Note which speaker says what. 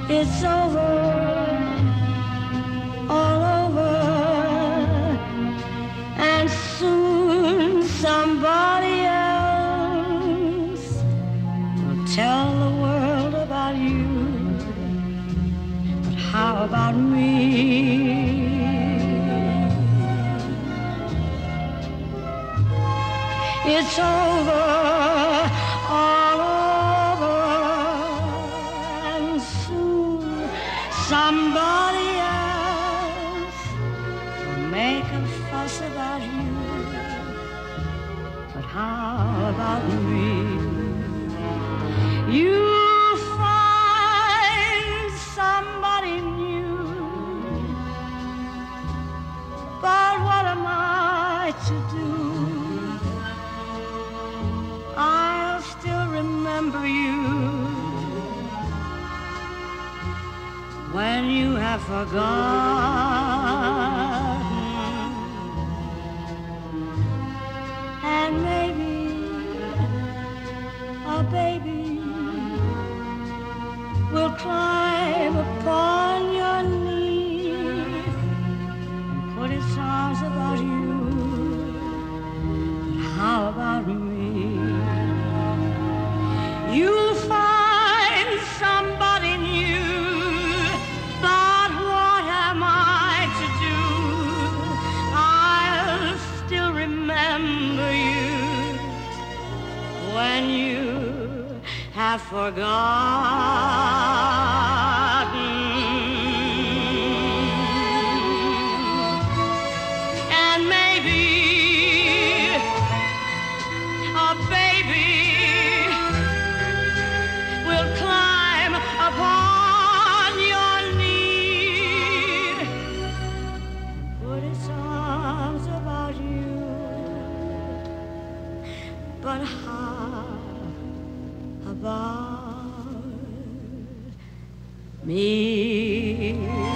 Speaker 1: It's over, all over, and soon somebody else will tell the world about you. But how about me? It's over, all over, and soon somebody else will make a fuss about you. But how about me? You'll find somebody new, but what am I to do? I'll still remember you when you have forgotten, and maybe a baby will climb upon your knee and put its arms about you. But how about me? You'll find somebody new, but what am I to do? I'll still remember you when you have forgotten. And maybe a baby will climb upon your knee, put its arms about you. But how about me?